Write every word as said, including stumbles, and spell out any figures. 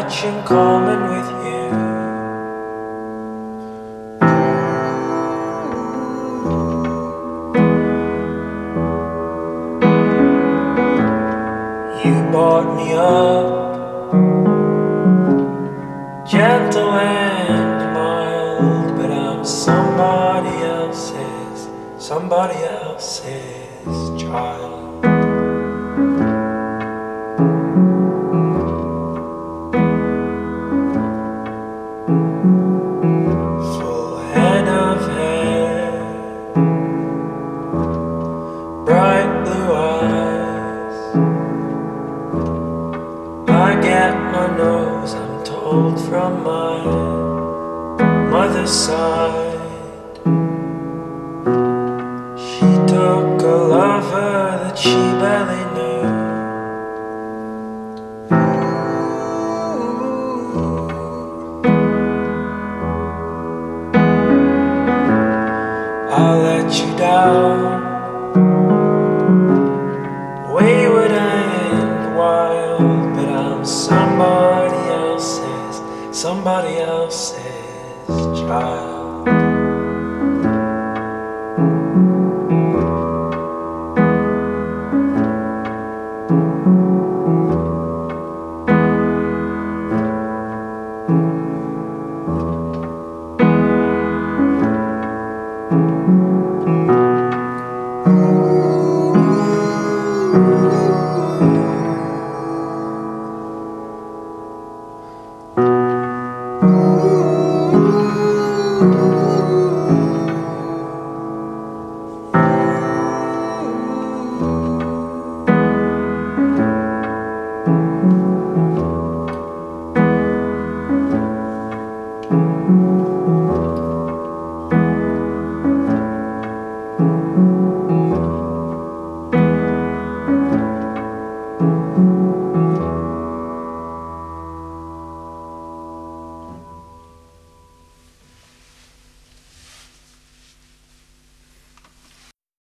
much in common with you. You brought me up, gentle and mild, but I'm somebody else's, somebody else's child. Full head of hair, bright blue eyes. I get my nose, I'm told, from my mother's side. She took a lover that she barely knew. I'll let you down, wayward and wild, but I'm somebody else's, somebody else's child. Thank you.